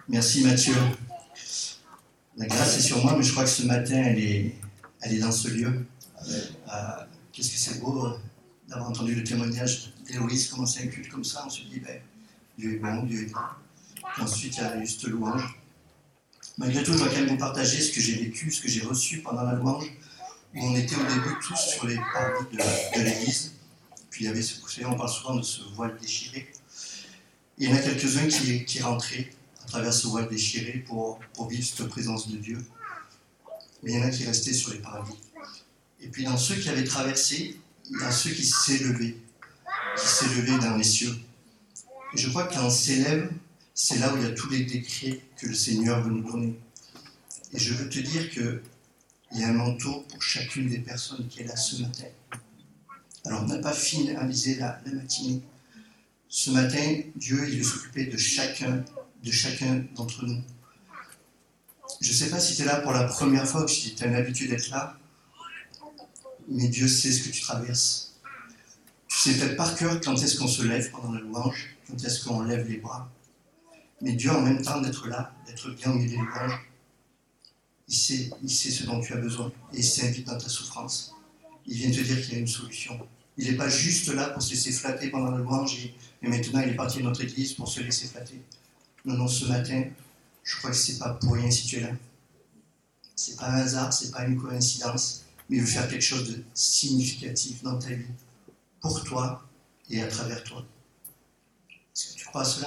Merci Mathieu. La grâce est sur moi, mais je crois que ce matin, elle est dans ce lieu. Qu'est-ce que c'est beau d'avoir entendu le témoignage d'Héloïse commencer un culte comme ça. On se dit, Dieu est bon, Dieu est bon. Et ensuite, il y a juste louange. Malgré tout, je dois quand même vous partager ce que j'ai vécu, ce que j'ai reçu pendant la louange, où on était au début tous sur les parvis de l'église. Puis il y avait ce coucher, on parle souvent de ce voile déchiré. Et il y en a quelques-uns qui rentraient à travers ce voile déchiré pour vivre cette présence de Dieu. Mais il y en a qui restaient sur les parvis. Et puis dans ceux qui avaient traversé, il y a ceux qui s'élevaient dans les cieux. Et je crois que quand on s'élève, c'est là où il y a tous les décrets que le Seigneur veut nous donner. Et je veux te dire qu'il y a un manteau pour chacune des personnes qui est là ce matin. Alors on n'a pas finalisé la matinée. Ce matin, Dieu, il veut s'occuper de chacun d'entre nous. Je ne sais pas si tu es là pour la première fois ou si tu as l'habitude d'être là, mais Dieu sait ce que tu traverses. Tu sais peut-être par cœur quand est-ce qu'on se lève pendant la louange, quand est-ce qu'on lève les bras. Mais Dieu, en même temps d'être là, d'être bien au milieu des louanges, il sait ce dont tu as besoin et il s'invite dans ta souffrance. Il vient te dire qu'il y a une solution. Il n'est pas juste là pour se laisser flatter pendant la louange et maintenant il est parti de notre église pour se laisser flatter. Non, ce matin, je crois que ce n'est pas pour rien si tu es là. Ce n'est pas un hasard, ce n'est pas une coïncidence, mais il veut faire quelque chose de significatif dans ta vie, pour toi et à travers toi. Est-ce que tu crois à cela ?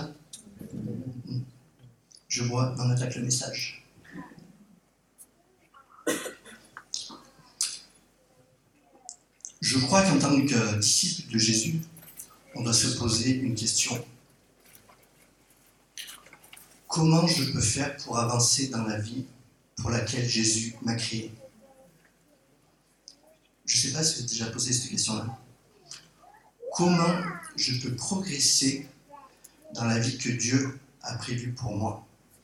Je vois, on attaque le message. Je crois qu'en tant que disciple de Jésus, on doit se poser une question. Comment je peux faire pour avancer dans la vie pour laquelle Jésus m'a créé ? Je ne sais pas si tu as déjà posé cette question-là. Comment je peux progresser dans la vie que Dieu a prévue pour moi ?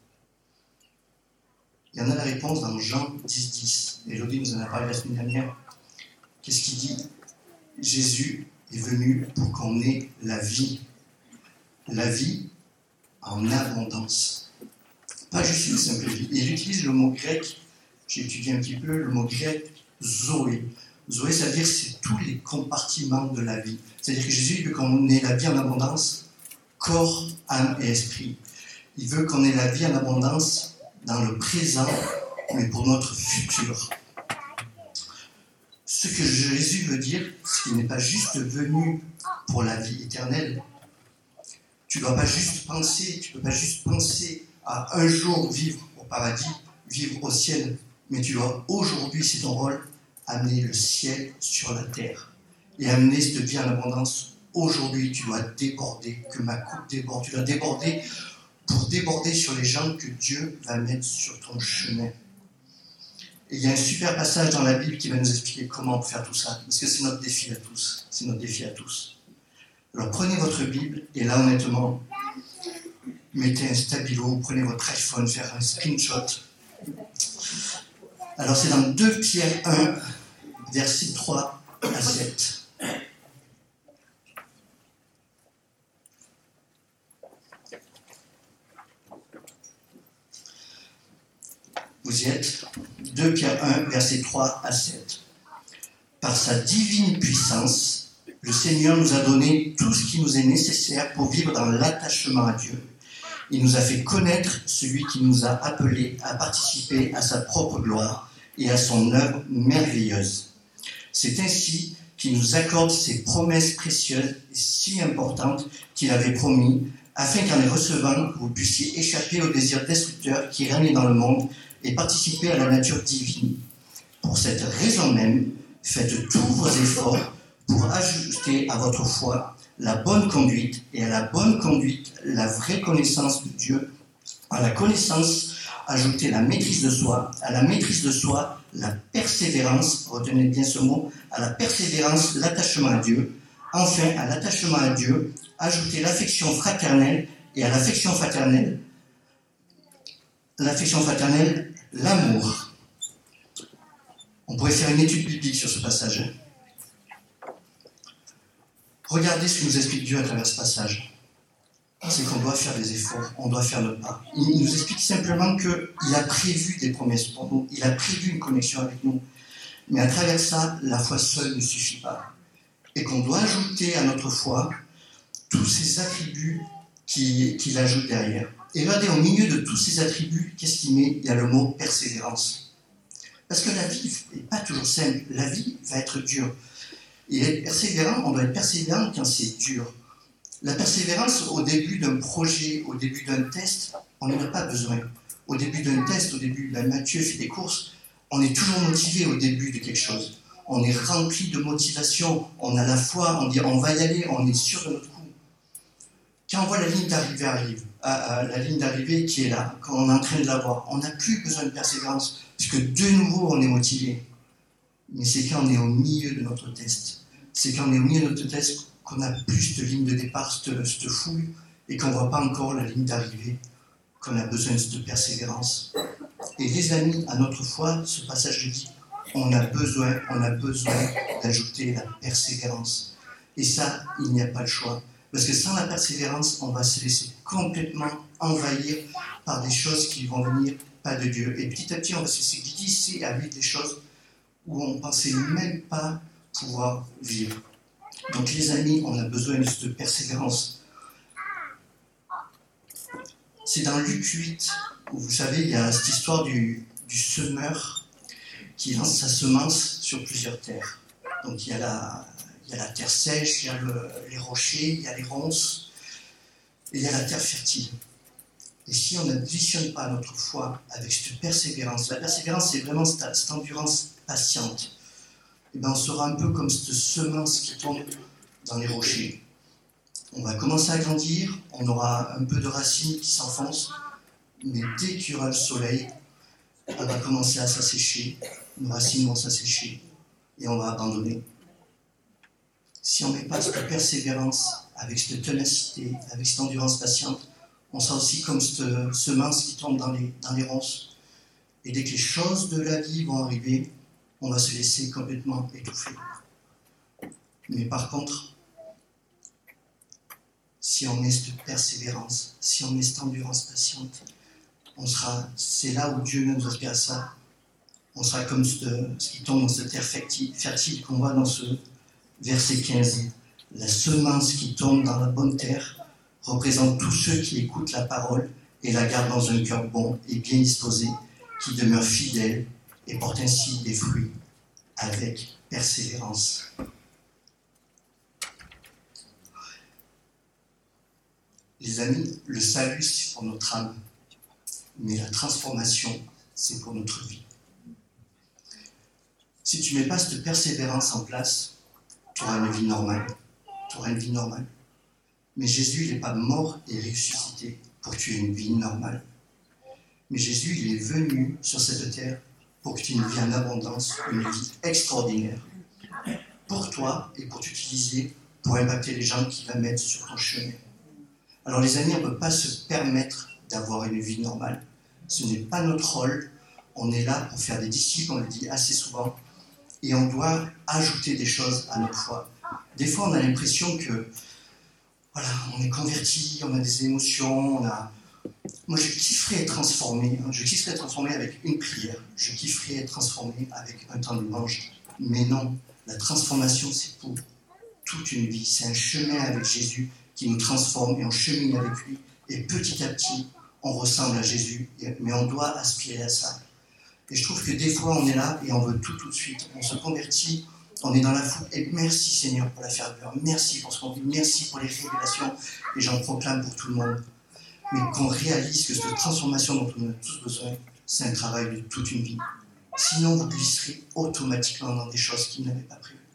Il y en a la réponse dans Jean 10:10. Élodie nous en a parlé la semaine dernière. Qu'est-ce qu'il dit ? Jésus est venu pour qu'on ait la vie en abondance. Pas juste une simple vie. Et il utilise le mot grec, j'ai étudié un petit peu, le mot grec zoé. Zoé, ça veut dire c'est tous les compartiments de la vie. C'est-à-dire que Jésus veut qu'on ait la vie en abondance, corps, âme et esprit. Il veut qu'on ait la vie en abondance dans le présent, mais pour notre futur. Ce que Jésus veut dire, c'est qu'il n'est pas juste venu pour la vie éternelle. Tu ne peux pas juste penser à un jour vivre au paradis, vivre au ciel, mais tu dois aujourd'hui, c'est ton rôle, amener le ciel sur la terre et amener cette vie en abondance. Aujourd'hui, tu dois déborder, que ma coupe déborde. Tu dois déborder pour déborder sur les gens que Dieu va mettre sur ton chemin. Et il y a un super passage dans la Bible qui va nous expliquer comment faire tout ça, parce que c'est notre défi à tous. C'est notre défi à tous. Alors prenez votre Bible, et là honnêtement, mettez un stabilo, prenez votre iPhone, faire un screenshot. Alors c'est dans 2 Pierre 1, versets 3 à 7. Vous y êtes ? 2 Pierre 1, versets 3 à 7. Par sa divine puissance, le Seigneur nous a donné tout ce qui nous est nécessaire pour vivre dans l'attachement à Dieu. Il nous a fait connaître celui qui nous a appelés à participer à sa propre gloire et à son œuvre merveilleuse. C'est ainsi qu'il nous accorde ces promesses précieuses et si importantes qu'il avait promis, afin qu'en les recevant, vous puissiez échapper aux désirs destructeurs qui règnent dans le monde et participer à la nature divine. Pour cette raison même, faites tous vos efforts pour ajouter à votre foi la bonne conduite, et à la bonne conduite, la vraie connaissance de Dieu. À la connaissance, ajoutez la maîtrise de soi. À la maîtrise de soi, la persévérance, retenez bien ce mot, à la persévérance, l'attachement à Dieu. Enfin, à l'attachement à Dieu, ajoutez l'affection fraternelle, et à l'affection fraternelle, l'amour. On pourrait faire une étude biblique sur ce passage. Regardez ce que nous explique Dieu à travers ce passage. c'est qu'on doit faire des efforts, on doit faire notre part. Il nous explique simplement qu'il a prévu des promesses pour nous, il a prévu une connexion avec nous. Mais à travers ça, la foi seule ne suffit pas. Et qu'on doit ajouter à notre foi tous ces attributs qu'il ajoute derrière. Et regardez, au milieu de tous ces attributs, qu'est-ce qu'il met? Il y a le mot persévérance. Parce que la vie n'est pas toujours simple, la vie va être dure. Et être persévérant, on doit être persévérant quand c'est dur. La persévérance, au début d'un projet, au début d'un test, on n'en a pas besoin. Au début d'un test, Mathieu fait des courses, on est toujours motivé au début de quelque chose. On est rempli de motivation, on a la foi, on dit on va y aller, on est sûr de notre coup. Quand on voit la ligne d'arrivée qui est là, quand on est en train de la voir, on n'a plus besoin de persévérance, parce que de nouveau on est motivé. Mais c'est quand on est au milieu de notre test. C'est quand on est au milieu de notre test qu'on a plus de ligne de départ, cette foule, et qu'on ne voit pas encore la ligne d'arrivée, qu'on a besoin de cette persévérance. Et les amis, à notre foi, ce passage dit, on a besoin d'ajouter la persévérance. Et ça, il n'y a pas le choix. Parce que sans la persévérance, on va se laisser complètement envahir par des choses qui vont venir pas de Dieu. Et petit à petit, on va se laisser glisser à vivre des choses où on ne pensait même pas pouvoir vivre. Donc les amis, on a besoin de cette persévérance. C'est dans Luc 8, où vous savez, il y a cette histoire du semeur qui lance sa semence sur plusieurs terres. Donc il y a la terre sèche, il y a les rochers, il y a les ronces, et il y a la terre fertile. Et si on n'additionne pas notre foi avec cette persévérance, la persévérance c'est vraiment cette endurance patiente, et bien on sera un peu comme cette semence qui tombe dans les rochers. On va commencer à grandir, on aura un peu de racines qui s'enfoncent, mais dès qu'il y aura le soleil, on va commencer à s'assécher, nos racines vont s'assécher, et on va abandonner. Si on ne met pas cette persévérance, avec cette ténacité, avec cette endurance patiente, on sera aussi comme cette semence qui tombe dans les ronces. Et dès que les choses de la vie vont arriver, on va se laisser complètement étouffer. Mais par contre, si on met cette persévérance, si on met cette endurance patiente, c'est là où Dieu nous inspire à ça. On sera comme ce qui tombe dans cette terre fertile qu'on voit dans ce verset 15. La semence qui tombe dans la bonne terre représente tous ceux qui écoutent la parole et la gardent dans un cœur bon et bien disposé, qui demeurent fidèles et portent ainsi des fruits avec persévérance. Les amis, le salut, c'est pour notre âme, mais la transformation, c'est pour notre vie. Si tu ne mets pas cette persévérance en place, tu auras une vie normale. Mais Jésus, il n'est pas mort et ressuscité pour que tu aies une vie normale. Mais Jésus, il est venu sur cette terre pour que tu aies une vie en abondance, une vie extraordinaire. Pour toi et pour t'utiliser pour impacter les gens qui va mettre sur ton chemin. Alors les amis, on ne peut pas se permettre d'avoir une vie normale. Ce n'est pas notre rôle. On est là pour faire des disciples, on le dit assez souvent. Et on doit ajouter des choses à notre foi. Des fois, on a l'impression que, voilà, on est converti, on a des émotions, Moi, je kifferais être transformé. Je kifferais être transformé avec une prière. Je kifferais être transformé avec un temps de louange. Mais non, la transformation, c'est pour toute une vie. C'est un chemin avec Jésus qui nous transforme et on chemine avec lui. Et petit à petit, on ressemble à Jésus. Mais on doit aspirer à ça. Et je trouve que des fois, on est là et on veut tout de suite. On se convertit, on est dans la foule. Et merci Seigneur pour la ferveur. Merci pour ce qu'on dit. Merci pour les révélations. Et j'en proclame pour tout le monde. Mais qu'on réalise que cette transformation dont on a tous besoin, c'est un travail de toute une vie. Sinon, vous glisserez automatiquement dans des choses qui n'avaient pas prévues.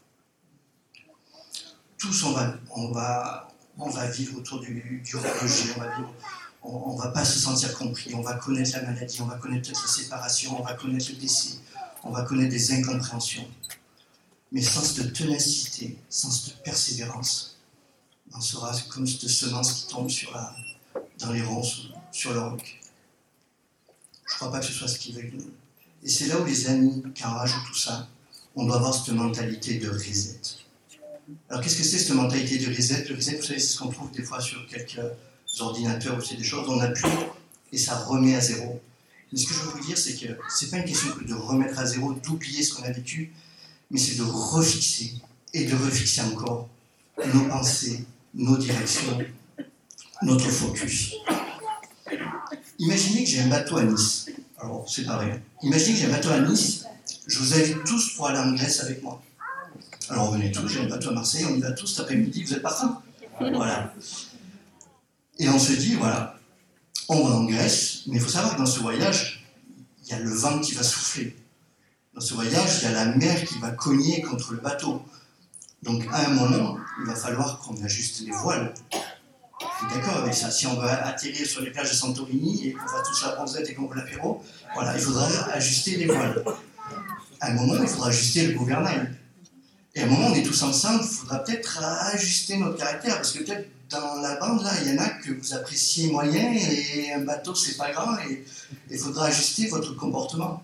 Tous, on va vivre autour du rejet, on ne va pas se sentir compris, on va connaître la maladie, on va connaître la séparation, on va connaître le décès, on va connaître des incompréhensions. Mais sans cette ténacité, sans cette persévérance, on sera comme cette semence qui tombe dans les ronces, sur le roc. Je ne crois pas que ce soit ce qu'ils veulent nous. Et c'est là où les amis, quand on rajoute tout ça, on doit avoir cette mentalité de reset. Alors qu'est-ce que c'est cette mentalité de reset? Le reset, vous savez, c'est ce qu'on trouve des fois sur quelques ordinateurs ou c'est des choses, on appuie et ça remet à zéro. Mais ce que je veux vous dire, c'est que c'est pas une question de remettre à zéro, d'oublier ce qu'on a vécu, mais c'est de refixer et de refixer encore nos pensées, nos directions, notre focus. Imaginez que j'ai un bateau à Nice. Alors, c'est pareil. Imaginez que j'ai un bateau à Nice. Je vous invite tous pour aller en Grèce avec moi. Alors, venez tous. J'ai un bateau à Marseille. On y va tous cet après-midi. Vous êtes partants ? Voilà. Et on se dit, voilà, on va en Grèce. Mais il faut savoir que dans ce voyage, il y a le vent qui va souffler. Dans ce voyage, il y a la mer qui va cogner contre le bateau. Donc, à un moment, il va falloir qu'on ajuste les voiles. Vous êtes d'accord avec ça? Si on va atterrir sur les plages de Santorini et qu'on va tous la bronzette et qu'on veut l'apéro, voilà, il faudra ajuster les voiles. À un moment, il faudra ajuster le gouvernail. Et à un moment, on est tous ensemble, il faudra peut-être ajuster notre caractère, parce que peut-être dans la bande, là, il y en a que vous appréciez moyen, et un bateau, c'est pas grand, et il faudra ajuster votre comportement.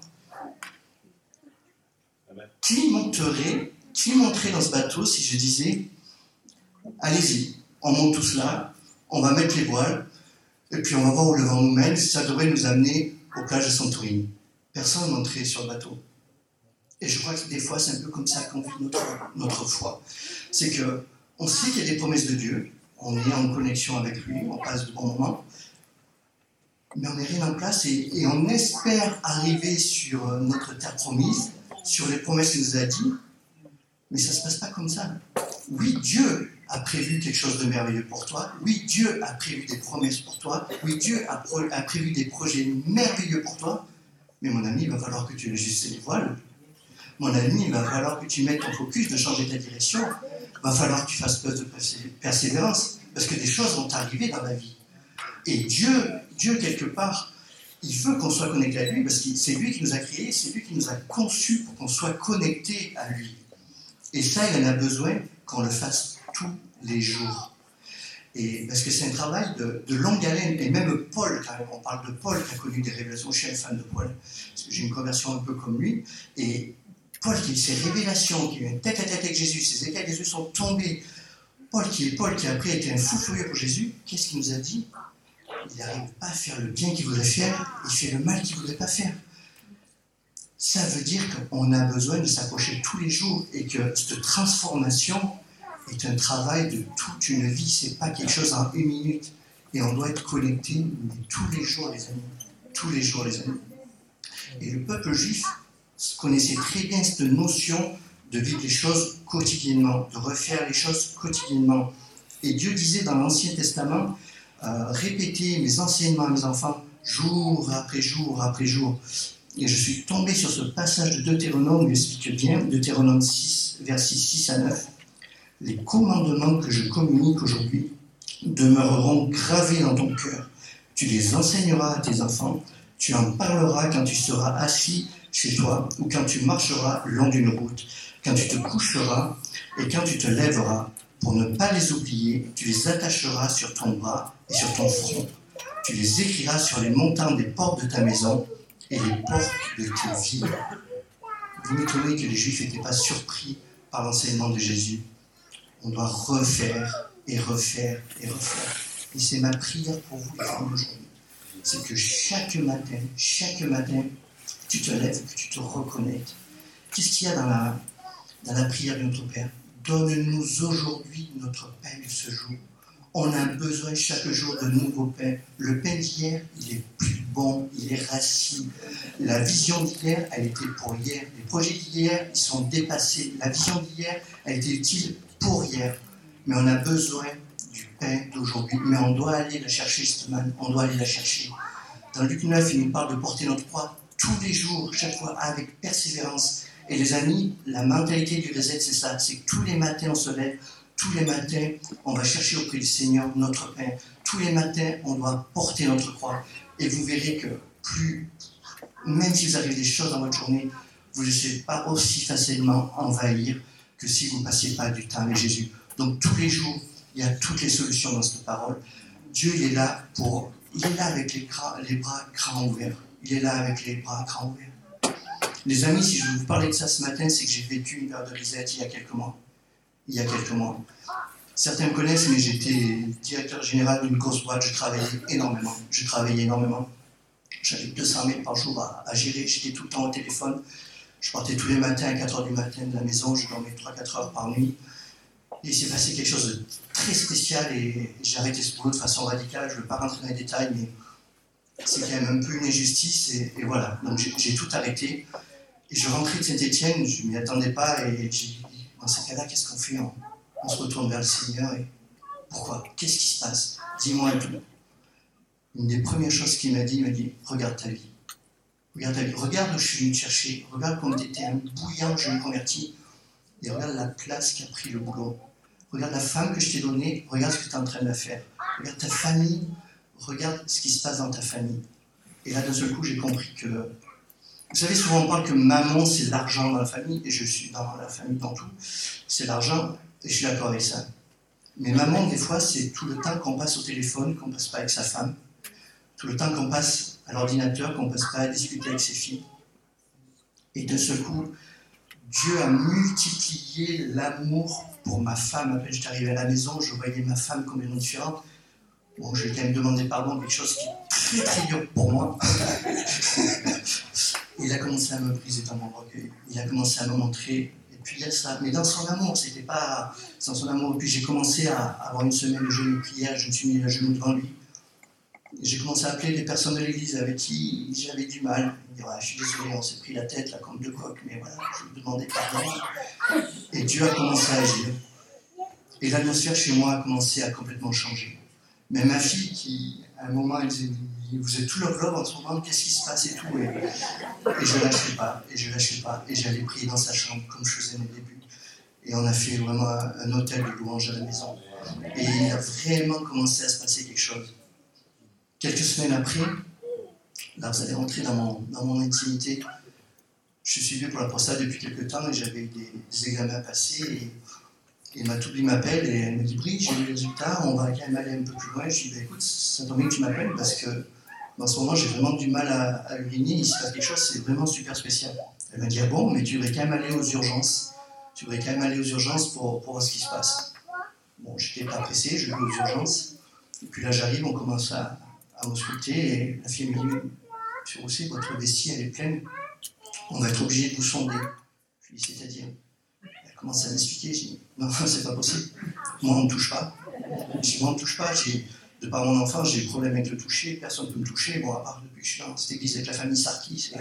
Qui monterait dans ce bateau si je disais, allez-y, on monte tous là, on va mettre les voiles, et puis on va voir où le vent nous mène, ça devrait nous amener aux plages de Santorini. Personne ne monterait sur le bateau. Et je crois que des fois, c'est un peu comme ça qu'on vit notre foi. C'est qu'on sait qu'il y a des promesses de Dieu, on est en connexion avec lui, on passe de bons moments, mais on n'est rien en place et on espère arriver sur notre terre promise, sur les promesses qu'il nous a dit, mais ça ne se passe pas comme ça. Oui, Dieu a prévu quelque chose de merveilleux pour toi. Oui, Dieu a prévu des promesses pour toi. Oui, Dieu a prévu des projets merveilleux pour toi. Mais mon ami, il va falloir que tu ajustes les voiles. Mon ami, il va falloir que tu mettes ton focus, de changer ta direction. Il va falloir que tu fasses preuve de persévérance. Parce que des choses vont t'arriver dans la vie. Et Dieu, quelque part, il veut qu'on soit connecté à lui, parce que c'est lui qui nous a créés, c'est lui qui nous a conçus pour qu'on soit connecté à lui. Et ça, il en a besoin qu'on le fasse tous les jours. Et parce que c'est un travail de longue haleine. Et même Paul, quand même, on parle de Paul qui a connu des révélations. Je suis un fan de Paul, parce que j'ai une conversion un peu comme lui. Et Paul qui a eu ses révélations, qui a eu un tête-à-tête avec Jésus, ses écailles des yeux sont tombés. Paul qui après été un fou furieux pour Jésus, qu'est-ce qu'il nous a dit? Il n'arrive pas à faire le bien qu'il voudrait faire, il fait le mal qu'il ne voudrait pas faire. Ça veut dire qu'on a besoin de s'approcher tous les jours et que cette transformation est un travail de toute une vie. Ce n'est pas quelque chose en une minute. Et on doit être connecté tous les jours, les amis. Tous les jours, les amis. Et le peuple juif connaissait très bien cette notion de vivre les choses quotidiennement, de refaire les choses quotidiennement. Et Dieu disait dans l'Ancien Testament, répétez mes enseignements à mes enfants, jour après jour après jour. Et je suis tombé sur ce passage de Deutéronome, il explique bien, Deutéronome 6, versets 6 à 9. Les commandements que je communique aujourd'hui demeureront gravés dans ton cœur. Tu les enseigneras à tes enfants, tu en parleras quand tu seras assis chez toi ou quand tu marcheras le long d'une route, quand tu te coucheras et quand tu te lèveras. Pour ne pas les oublier, tu les attacheras sur ton bras et sur ton front. Tu les écriras sur les montants des portes de ta maison et les portes de tes villes. Vous m'étonnez que les Juifs n'étaient pas surpris par l'enseignement de Jésus. On doit refaire et refaire et refaire. Et c'est ma prière pour vous, les femmes, aujourd'hui. C'est que chaque matin, tu te lèves, que tu te reconnectes. Qu'est-ce qu'il y a dans la prière de notre Père? Donne-nous aujourd'hui notre pain de ce jour. On a besoin chaque jour de nouveaux pains. Le pain d'hier, il est plus bon, il est rassis. La vision d'hier, elle était pour hier. Les projets d'hier, ils sont dépassés. La vision d'hier, elle était utile pour hier. Mais on a besoin du pain d'aujourd'hui. Mais on doit aller la chercher, cette manne. On doit aller la chercher. Dans Luc 9, il nous parle de porter notre croix tous les jours, chaque fois, avec persévérance. Et les amis, la mentalité du reset, c'est ça. C'est que tous les matins, on se lève. Tous les matins, on va chercher auprès du Seigneur notre pain. Tous les matins, on doit porter notre croix. Et vous verrez que même si vous arrive des choses dans votre journée, vous ne laissez pas aussi facilement envahir que si vous ne passiez pas du temps avec Jésus. Donc tous les jours, il y a toutes les solutions dans cette parole. Dieu, il est là avec les bras grands ouverts. Il est là avec les bras grands ouverts. Les amis, si je vous parlais de ça ce matin, c'est que j'ai vécu une période de reset il y a quelques mois. Certains me connaissent, mais j'étais directeur général d'une grosse boîte, je travaillais énormément. J'avais 200 mails par jour à gérer, j'étais tout le temps au téléphone. Je partais tous les matins à 4 h du matin de la maison, je dormais 3-4 heures par nuit. Et il s'est passé quelque chose de très spécial et j'ai arrêté ce boulot de façon radicale. Je ne veux pas rentrer dans les détails, mais c'est quand même un peu une injustice. Et voilà, donc j'ai tout arrêté. Et je rentrais de Saint-Étienne, je ne m'y attendais pas et j'ai dit, dans ces cas-là, qu'est-ce qu'on fait? On se retourne vers le Seigneur et pourquoi? Qu'est-ce qui se passe? Dis-moi tout. Une des premières choses qu'il m'a dit, regarde ta vie. Regarde où je suis venu te chercher. Regarde comme tu étais un bouillant, je me convertis. Et regarde la place qu'a pris le boulot. Regarde la femme que je t'ai donnée. Regarde ce que tu es en train de faire. Regarde ta famille. Regarde ce qui se passe dans ta famille. Et là, d'un seul coup, j'ai compris que... Vous savez, souvent on parle que maman, c'est l'argent dans la famille. Et je suis dans la famille dans tout. C'est l'argent. Et je suis d'accord avec ça. Mais maman, des fois, c'est tout le temps qu'on passe au téléphone, qu'on ne passe pas avec sa femme. Tout le temps qu'on passe à l'ordinateur, qu'on ne passe pas à discuter avec ses filles. Et d'un seul coup, Dieu a multiplié l'amour pour ma femme. Après, j'étais arrivé à la maison, je voyais ma femme complètement différente. Bon, je lui ai quand même demandé pardon, quelque chose qui est très très dur pour moi. Il a commencé à me briser dans mon orgueil. Il a commencé à me montrer. Et puis il y a ça. Mais dans son amour, c'était pas dans son amour. Et puis j'ai commencé à avoir une semaine de jeûne et prière. Je me suis mis à genoux devant lui. J'ai commencé à appeler les personnes de l'église avec qui j'avais du mal. Il me dit, ouais, je suis désolé, on s'est pris la tête là comme deux coqs, mais voilà, je lui demandais pardon. Et Dieu a commencé à agir. Et l'atmosphère chez moi a commencé à complètement changer. Mais ma fille, qui, à un moment, elle disait, vous êtes tout le globe en ce moment, qu'est-ce qui se passe et tout. Et je lâchais pas. Et j'allais prier dans sa chambre, comme je faisais au début. Et on a fait vraiment un hôtel de louange à la maison. Et il a vraiment commencé à se passer quelque chose. Quelques semaines après, là vous allez rentrer dans mon intimité. Je suis suivi pour la prostate depuis quelques temps et j'avais eu des examens à passer. Et ma toublie m'appelle et elle me dit, Brie, j'ai eu les résultats, on va quand même aller un peu plus loin. Je lui dis, écoute, ça tombe bien que tu m'appelles parce que dans ce moment j'ai vraiment du mal à uriner. Il se passe quelque chose, c'est vraiment super spécial. Elle m'a dit, ah bon, mais tu devrais quand même aller aux urgences. Tu devrais quand même aller aux urgences pour voir ce qui se passe. Bon, j'étais pas pressé, je vais aux urgences. Et puis là j'arrive, on commence à m'ausculter et la fille me dit, monsieur Rousset, votre vessie elle est pleine, on va être obligé de vous sonder. Je lui dis, c'est-à-dire? Elle commence à m'expliquer, je dis, non, c'est pas possible, moi on ne me touche pas. Je dis, moi on ne me touche pas, de par mon enfance, j'ai des problèmes avec le toucher, personne ne peut me toucher, bon, à part depuis que je suis dans cette église avec la famille Sarki, c'est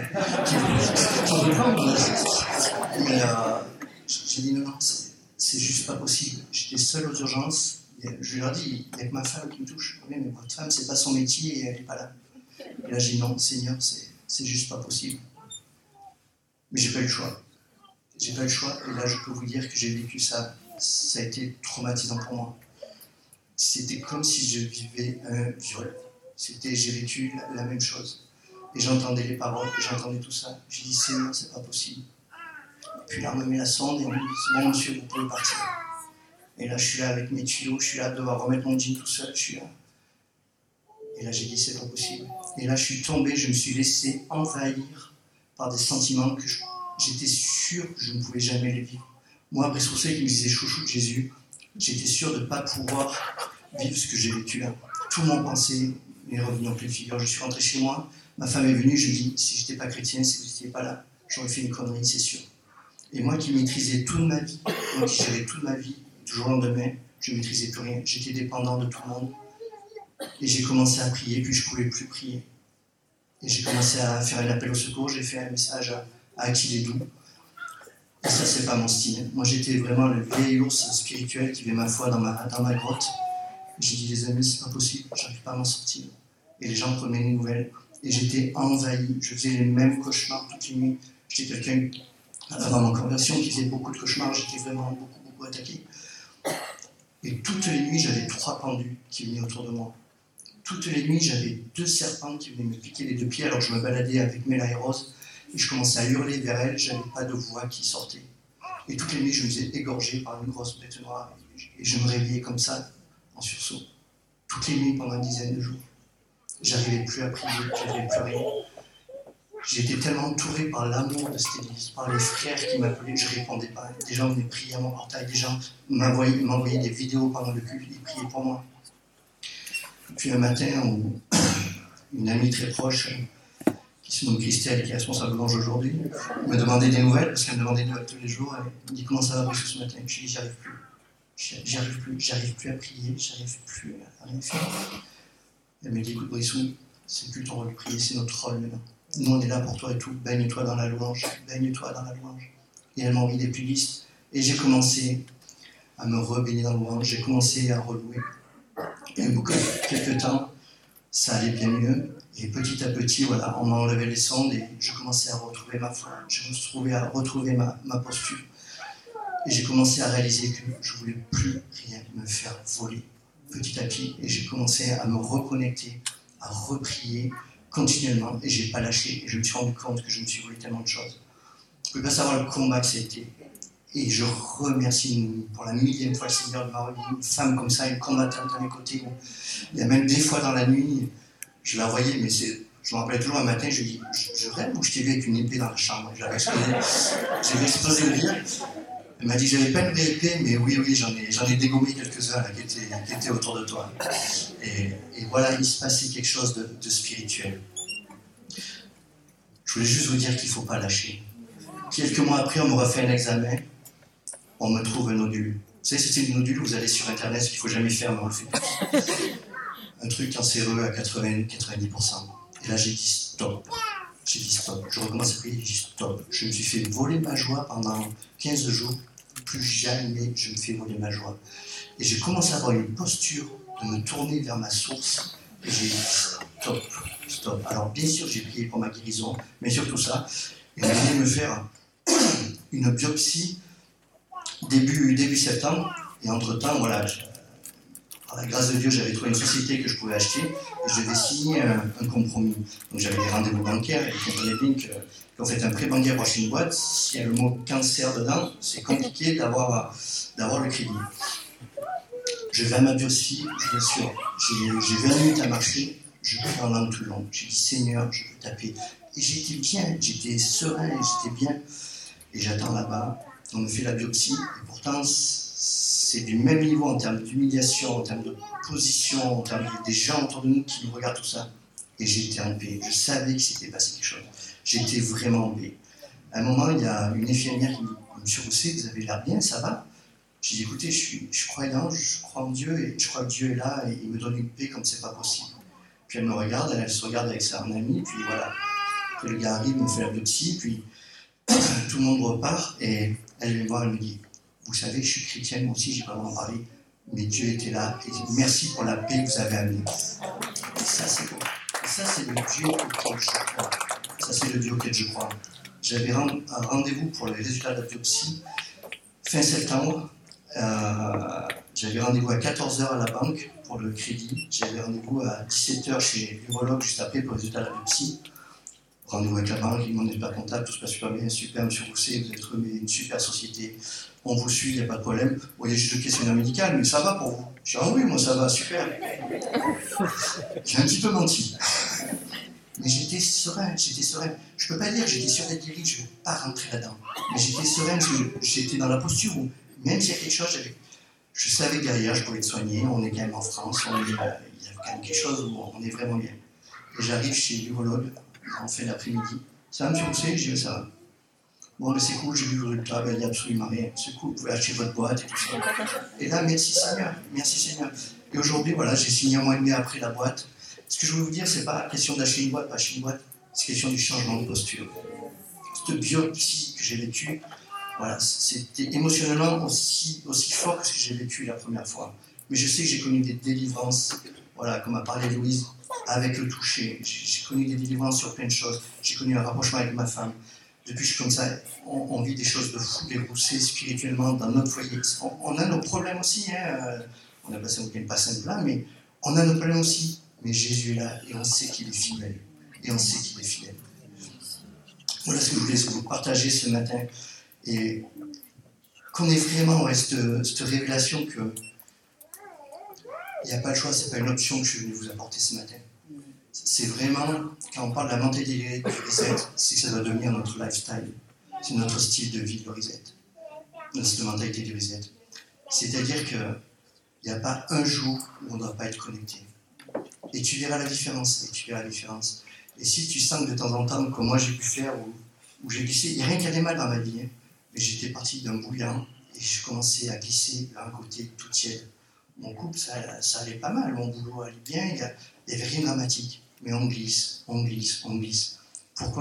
mais j'ai dit, non, c'est juste pas possible. J'étais seul aux urgences. Je leur dis, il n'y a que ma femme qui me touche. Oui, mais votre femme, c'est pas son métier et elle n'est pas là. Et là, j'ai dit, non, Seigneur, c'est juste pas possible. Mais j'ai pas eu le choix. Et là, je peux vous dire que j'ai vécu ça. Ça a été traumatisant pour moi. C'était comme si je vivais un viol. J'ai vécu la même chose. Et j'entendais les paroles, j'entendais tout ça. J'ai dit, Seigneur, c'est pas possible. Et puis là, on me met la sonde et on me dit, c'est bon, monsieur, vous pouvez partir. Et là, je suis là avec mes tuyaux, je suis là à devoir remettre mon jean tout seul, je suis là. Et là, j'ai dit, c'est pas possible. Et là, je suis tombé, je me suis laissé envahir par des sentiments que j'étais sûr que je ne pouvais jamais les vivre. Moi, après Rousset qui me disait chouchou de Jésus, j'étais sûr de ne pas pouvoir vivre ce que j'ai vécu là. Tout mon pensée est revenu en pleine figure. Je suis rentré chez moi, ma femme est venue, je lui ai dit, si je n'étais pas chrétien, si vous n'étiez pas là, j'aurais fait une connerie, c'est sûr. Et moi qui maîtrisais toute ma vie, moi qui gérais toute ma vie, du jour au lendemain, je ne maîtrisais plus rien. J'étais dépendant de tout le monde. Et j'ai commencé à prier, puis je ne pouvais plus prier. Et j'ai commencé à faire un appel au secours, j'ai fait un message à Achille Doux. Et ça, c'est pas mon style. Moi, j'étais vraiment le vieil ours spirituel qui avait ma foi dans ma grotte. J'ai dit, les amis, c'est pas possible, j'arrive pas à m'en sortir. Et les gens prenaient les nouvelles. Et j'étais envahi. Je faisais les mêmes cauchemars toutes les nuits. J'étais quelqu'un, avant ma conversion, qui faisait beaucoup de cauchemars. J'étais vraiment beaucoup attaqué. Et toutes les nuits, j'avais 3 pendus qui venaient autour de moi. Toutes les nuits, j'avais 2 serpents qui venaient me piquer les 2 pieds alors que je me baladais avec Mela et Rose. Et je commençais à hurler vers elle, je n'avais pas de voix qui sortait. Et toutes les nuits, je me faisais égorger par une grosse bête noire. Et je me réveillais comme ça, en sursaut. Toutes les nuits, pendant une dizaine de jours. J'arrivais plus à prier, j'arrivais plus à rien. J'étais tellement entouré par l'amour de cette église, par les frères qui m'appelaient, je ne répondais pas. Des gens venaient prier à mon portail, des gens m'envoyaient des vidéos pendant le culte, ils priaient pour moi. Puis un matin, où une amie très proche, qui se nomme Christelle, qui est responsable de l'Ange aujourd'hui, me demandait des nouvelles, parce qu'elle me demandait des nouvelles tous les jours. Elle me dit comment ça va Brichou ce matin. Je lui dis j'y arrive plus. J'arrive plus à prier, j'arrive plus à rien faire. Elle me dit écoute Brichou, c'est plus ton rôle de prier, c'est notre rôle maintenant. Nous on est là pour toi et tout, baigne-toi dans la louange, baigne-toi dans la louange. Et elle m'a envoyé des playlists. Et j'ai commencé à me rebaigner dans la louange, j'ai commencé à relouer. Et au bout de quelques temps, ça allait bien mieux. Et petit à petit, voilà, on m'a enlevé les sondes et je commençais à retrouver ma foi. À retrouver ma posture. Et j'ai commencé à réaliser que je ne voulais plus rien me faire voler petit à petit. Et j'ai commencé à me reconnecter, à reprier continuellement. Et je n'ai pas lâché. Et je me suis rendu compte que je me suis volé tellement de choses. Je ne peux pas savoir le combat que c'était. Et je remercie pour la millième fois le Seigneur de m'avoir mis une femme comme ça, une combattante à mes côtés. Il y a même des fois dans la nuit, je la voyais, mais je me rappelle toujours un matin, je lui dis, je rêve ou je t'ai vu avec une épée dans la chambre. J'avais explosé de rire. Elle m'a dit, j'avais pas une vraie épée, mais oui, j'en ai dégommé quelques-uns là, qui étaient autour de toi. Et voilà, il se passait quelque chose de spirituel. Je voulais juste vous dire qu'il ne faut pas lâcher. Quelques mois après, on m'aura fait un examen. On me trouve un nodule. Vous savez, c'est une nodule, vous allez sur Internet, ce qu'il ne faut jamais faire, mais on le fait tous. Un truc cancéreux à 90%. Et là, j'ai dit stop. J'ai dit stop. Je recommence à prier, j'ai dit stop. Je me suis fait voler ma joie pendant 15 jours. Plus jamais je me fais voler ma joie. Et j'ai commencé à avoir une posture de me tourner vers ma source. Et j'ai dit stop, stop. Alors, bien sûr, j'ai prié pour ma guérison, mais surtout ça. Et on venait me faire une biopsie début septembre, et entre-temps, voilà, par la grâce de Dieu, j'avais trouvé une société que je pouvais acheter, et je devais signer un compromis. Donc j'avais des rendez-vous bancaires, et vous comprenez bien qu'en fait un prêt bancaire pour acheter une boîte, s'il y a le mot cancer dedans, c'est compliqué d'avoir le crédit. Je vais à ma biopsie, je vous assure, j'ai 20 minutes à marcher, je prie en langue tout le long. J'ai dit Seigneur, je veux taper. Et j'étais bien, j'étais serein, j'étais bien. Et j'attends là-bas. On me fait la biopsie, et pourtant c'est du même niveau en termes d'humiliation, en termes de position, en termes des gens autour de nous qui nous regardent tout ça. Et j'étais en paix. Je savais qu'il s'était passé quelque chose. J'étais vraiment en paix. À un moment, il y a une infirmière qui me dit Monsieur Rousset, vous avez l'air bien, ça va? J'ai dit écoutez, je suis croyant, je crois en Dieu, et je crois que Dieu est là, et il me donne une paix comme c'est pas possible. Puis elle me regarde, elle se regarde avec sa amie, puis voilà. Après le gars arrive, me fait la biopsie, puis tout le monde repart, et elle vient me voir, elle me dit vous savez, je suis chrétienne, moi aussi, j'ai pas vraiment parlé, mais Dieu était là, et merci pour la paix que vous avez amenée. Et ça, c'est beau. Et ça, c'est le Dieu auquel je crois. Ça, c'est le Dieu auquel je crois. J'avais un rendez-vous pour les résultats de la biopsie fin septembre. J'avais rendez-vous à 14h à la banque pour le crédit. J'avais rendez-vous à 17h chez l'urologue juste après pour le résultat de la biopsie. Rendez-vous avec la banque, ils m'ont pas comptable, tout se passe super bien, super, monsieur Rousset, vous êtes remis une super société, on vous suit, il n'y a pas de problème. Vous voyez juste le questionnaire médical, mais ça va pour vous. Je dis, ah oui, moi ça va, super. J'ai un petit peu menti. Mais j'étais serein. Je ne peux pas dire, j'étais sûr d'être guéri, je ne vais pas rentrer là-dedans. Mais j'étais serein parce que j'étais dans la posture où, même s'il y a quelque chose, je savais que derrière, je pouvais être soigné, on est quand même en France, il y a quand même quelque chose où on est vraiment bien. Et j'arrive chez l'urologue, en fin d'après-midi. Ça va, monsieur Rousset? Je dis, ça va. Bon, mais c'est cool, j'ai vu le résultat, il n'y a absolument rien. C'est cool, vous pouvez acheter votre boîte et tout ça. Et là, merci Seigneur. Et aujourd'hui, voilà, j'ai signé un mois et demi après la boîte. Ce que je veux vous dire, c'est pas question d'acheter une boîte, pas acheter une boîte, c'est question du changement de posture. Cette biopsie que j'ai vécue, voilà, c'était émotionnellement aussi fort que ce que j'ai vécu la première fois. Mais je sais que j'ai connu des délivrances, voilà, comme a parlé Louise, avec le toucher. J'ai connu des délivrances sur plein de choses. J'ai connu un rapprochement avec ma femme. Depuis que je suis comme ça, on vit des choses de fou, des Rousset spirituellement dans notre foyer. On a nos problèmes aussi, hein. On a passé un week-end pas simple là, mais on a nos problèmes aussi. Mais Jésus est là et on sait qu'il est fidèle. Voilà ce que je voulais vous partager ce matin. Et qu'on ait vraiment cette révélation que il n'y a pas le choix, ce n'est pas une option que je suis venu vous apporter ce matin. C'est vraiment, quand on parle de la mentalité du reset, c'est que ça doit devenir notre lifestyle. C'est notre style de vie, le reset. Notre mentalité du reset. C'est-à-dire qu'il n'y a pas un jour où on ne doit pas être connecté. Et tu verras la différence. Et si tu sens que de temps en temps, comme moi j'ai pu faire, où j'ai glissé, il n'y a rien qui allait mal dans ma vie, hein, mais j'étais parti d'un bouillant et je commençais à glisser d'un côté tout tiède. Mon couple, ça allait pas mal, mon boulot allait bien, il n'y avait rien de dramatique. Mais on glisse. Pourquoi ?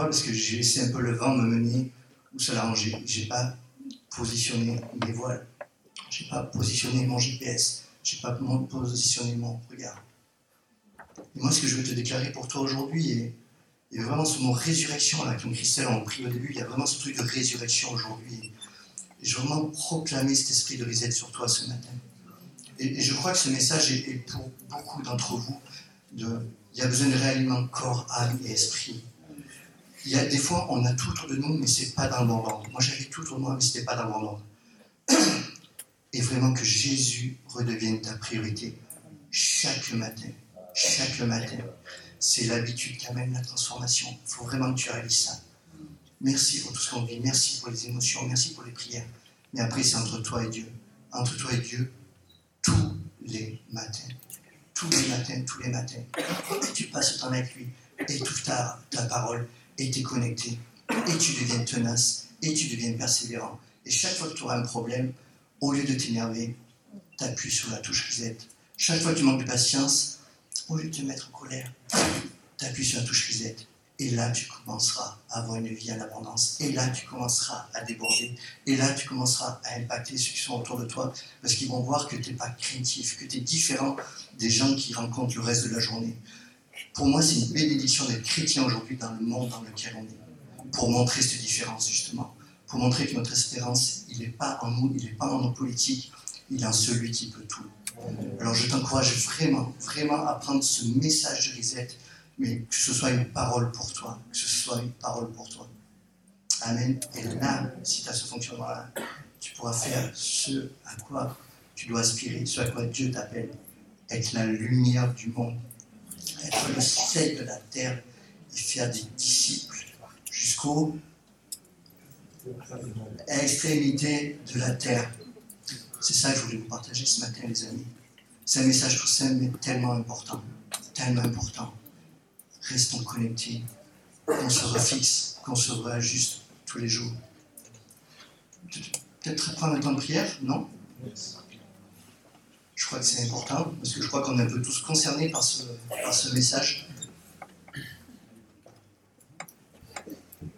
Parce que j'ai laissé un peu le vent me mener où ça l'arrangeait. Je n'ai pas positionné mes voiles, je n'ai pas positionné mon GPS, je n'ai pas positionné mon regard. Et moi, ce que je veux te déclarer pour toi aujourd'hui, et vraiment ce mot résurrection, là, comme Christelle en prie au début, il y a vraiment ce truc de résurrection aujourd'hui. Et je veux vraiment proclamer cet esprit de reset sur toi ce matin. Et je crois que ce message est pour beaucoup d'entre vous. Il y a besoin de réalignement corps, âme et esprit. Il y a des fois, on a tout autour de nous, mais ce n'est pas dans le bon ordre. Moi, j'avais tout autour de moi, mais ce n'était pas dans le bon ordre. Et vraiment que Jésus redevienne ta priorité chaque matin. C'est l'habitude qui amène la transformation. Il faut vraiment que tu réalises ça. Merci pour tout ce qu'on vit, merci pour les émotions, merci pour les prières. Mais après, c'est entre toi et Dieu. Entre toi et Dieu, tous les matins. Et tu passes le temps avec lui, étouffe ta parole, et tu es connecté, et tu deviens tenace, et tu deviens persévérant. Et chaque fois que tu auras un problème, au lieu de t'énerver, tu appuies sur la touche reset. Chaque fois que tu manques de patience, au lieu de te mettre en colère, tu appuies sur la touche reset. Et là, tu commenceras à avoir une vie en abondance. Et là, tu commenceras à déborder. Et là, tu commenceras à impacter ceux qui sont autour de toi. Parce qu'ils vont voir que tu n'es pas craintif, que tu es différent des gens qui rencontrent le reste de la journée. Pour moi, c'est une bénédiction d'être chrétien aujourd'hui dans le monde dans lequel on est. Pour montrer cette différence, justement. Pour montrer que notre espérance, il n'est pas en nous, il n'est pas en nos politiques. Il est en celui qui peut tout. Alors, je t'encourage vraiment à prendre ce message de reset, mais que ce soit une parole pour toi. Amen. Et là, si tu as ce fonctionnement-là, tu pourras faire ce à quoi tu dois aspirer, ce à quoi Dieu t'appelle. Être la lumière du monde, être le sel de la terre et faire des disciples jusqu'aux extrémités de la terre. C'est ça que je voulais vous partager ce matin, les amis. C'est un message tout simple, mais tellement important. Restons connectés, qu'on se refixe, qu'on se réajuste tous les jours. Peut-être prendre un temps de prière, non ? Je crois que c'est important, parce que je crois qu'on est un peu tous concernés par ce message.